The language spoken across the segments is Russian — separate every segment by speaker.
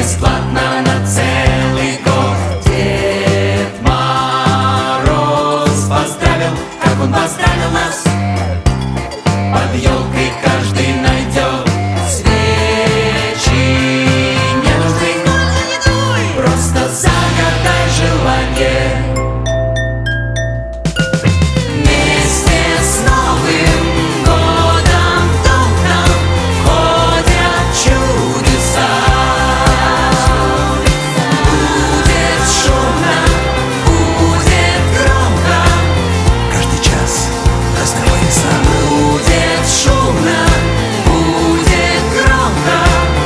Speaker 1: бесплатно на целый год. Дед Мороз поздравил, как он поздравил нас. Под елкой каждый найдет свечи. Не нужны, просто загадай желание. Вместе с Новым годом в дом к нам входят чудеса. Будет шумно, будет громко,
Speaker 2: каждый час разные пояса.
Speaker 1: будет шумно, будет громко.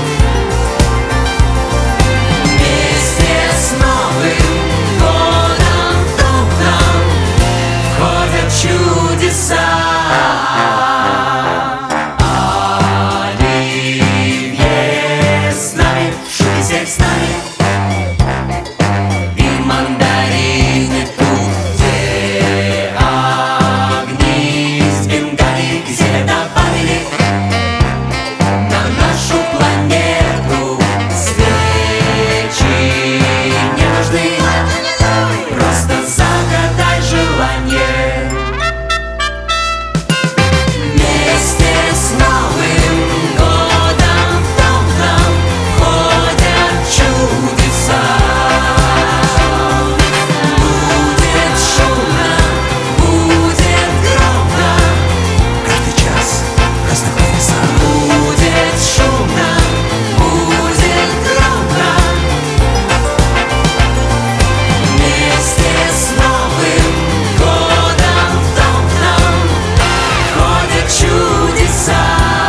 Speaker 1: Вместе с Новым годом в дом к нам входят чудеса. Оливье с нами, шутки всех с нами, и мандарины тут, где огни с бенгали, зелень добавили. На нашу планету свечи не нужны, просто загадай желание. Вместе с Новым годом в дом к нам входят чудеса. Будет шумно, будет громко,
Speaker 2: Каждый час разные пояса.
Speaker 1: будет шумно, будет громко. Вместе с Новым годом в дом к нам входят чудеса.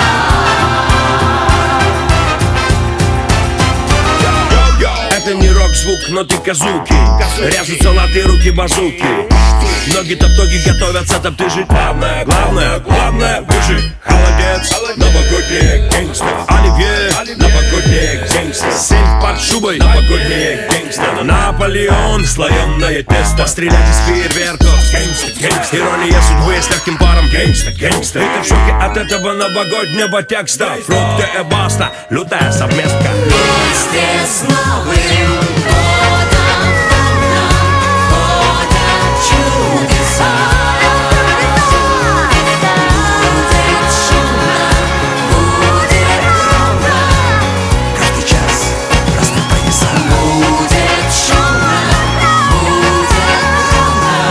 Speaker 3: Это не рок-звук, но ты казуки. Режут салаты, руки базуки. Ноги топтоги готовятся, там ты жить. Главное, главное, главное, выжить. Холодец, новогодние гангста. Оливье, новогодние гангста. Сейф под шубой, новогодние гангста. Наполеон, слоеное тесто. Пострелять из фейерверков, гангста, гангста. Ирония судьбы с легким паром, гангста, гангста. И ты в шоке от этого новогоднего текста. Фрукты и баста, лютая совместка.
Speaker 1: Вместе с Новым годом в дом к нам входят чудеса. Будет шумно, будет громко,
Speaker 2: Каждый час разные пояса.
Speaker 1: будет шумно, будет громко.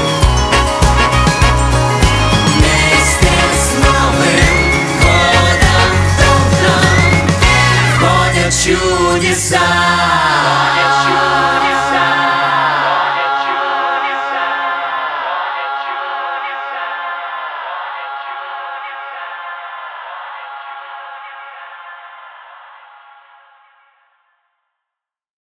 Speaker 1: Вместе с Новым годом в дом к нам входят чудеса.